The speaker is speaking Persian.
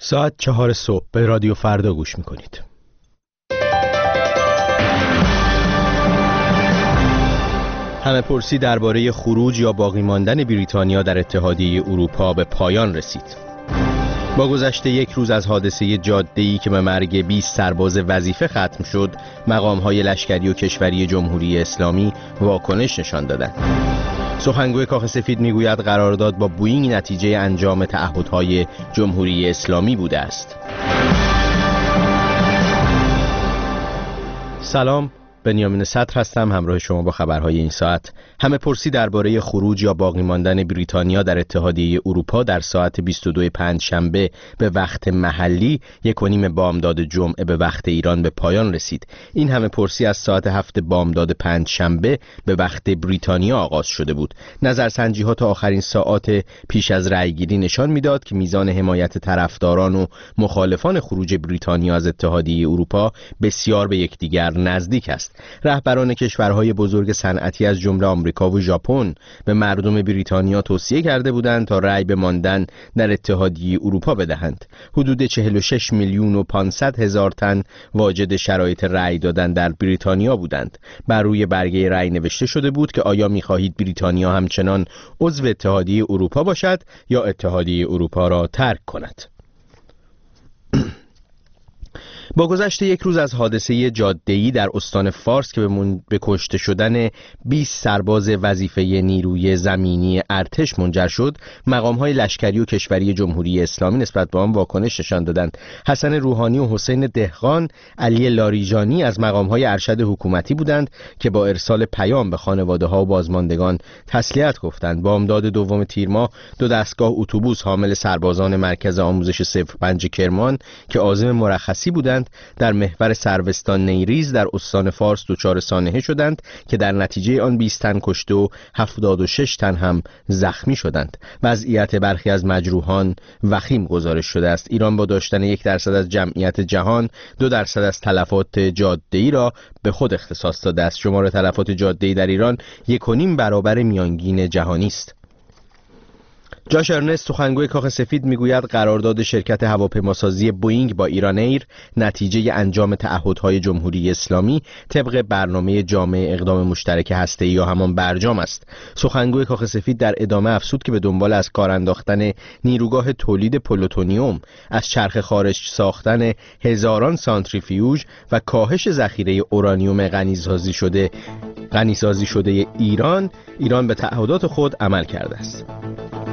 ساعت 4 صبح به رادیو فردا گوش میکنید. همه پرسی درباره خروج یا باقی ماندن بریتانیا در اتحادیه اروپا به پایان رسید. با گذشت یک روز از حادثه جاده‌ای که به مرگ 20 سرباز وظیفه ختم شد، مقام‌های لشکری و کشوری جمهوری اسلامی واکنش نشان دادند. سخنگوی کاخ سفید میگوید قرارداد با بوئینگ نتیجه انجام تعهدهای جمهوری اسلامی بوده است. سلام، بنیامین صدر هستم، همراه شما با خبرهای این ساعت. همه پرسی درباره خروج یا باقی ماندن بریتانیا در اتحادیه اروپا در ساعت 22 پنجشنبه به وقت محلی 1:30 بامداد جمعه به وقت ایران به پایان رسید. این همه پرسی از ساعت 7 بامداد پنجشنبه به وقت بریتانیا آغاز شده بود. نظرسنجی‌ها تا آخرین ساعات پیش از رأیگیری نشان میداد که میزان حمایت طرفداران و مخالفان خروج بریتانیا از اتحادیه اروپا بسیار به یکدیگر نزدیک است. رهبران کشورهای بزرگ صنعتی از جمله آمریکا و ژاپن به مردم بریتانیا توصیه کرده بودند تا رأی به ماندن در اتحادیه اروپا بدهند. حدود 46 میلیون و 500 هزار تن واجد شرایط رأی دادن در بریتانیا بودند. بر روی برگه رأی نوشته شده بود که آیا می‌خواهید بریتانیا همچنان عضو اتحادیه اروپا باشد یا اتحادیه اروپا را ترک کند. با گذشت یک روز از حادثه جاده‌ای در استان فارس که به کشته شدن 20 سرباز وظیفه نیروی زمینی ارتش منجر شد، مقام‌های لشکری و کشوری جمهوری اسلامی نسبت به آن واکنش نشان دادند. حسن روحانی و حسین دهقان علی لاریجانی از مقام‌های ارشد حکومتی بودند که با ارسال پیام به خانواده‌ها و بازماندگان تسلیت گفتند. بامداد دوم تیر ماه 2 دستگاه اتوبوس حامل سربازان مرکز آموزش 05 کرمان که عازم مرخصی بودند در محور سروستان نیریز در استان فارس دچار سانحه شدند که در نتیجه آن 20 تن کشته و 76 تن هم زخمی شدند. وضعیت برخی از مجروحان وخیم گزارش شده است. ایران با داشتن 1% از جمعیت جهان 2% از تلفات جاده‌ای را به خود اختصاص داده است. شمار تلفات جاده‌ای در ایران 1.5 برابر میانگین جهانی است. جاش ارنست سخنگوی کاخ سفید میگوید قرارداد شرکت هواپیماسازی بوئینگ با ایران ایر نتیجه انجام تعهدهای جمهوری اسلامی طبق برنامه جامع اقدام مشترک هسته‌ای یا همان برجام است. سخنگوی کاخ سفید در ادامه افزود که به دنبال از کار انداختن نیروگاه تولید پلوتونیوم، از چرخ خارج ساختن هزاران سانتریفیوژ و کاهش ذخیره اورانیوم غنیسازی شده ایران به تعهدات خود عمل کرده است.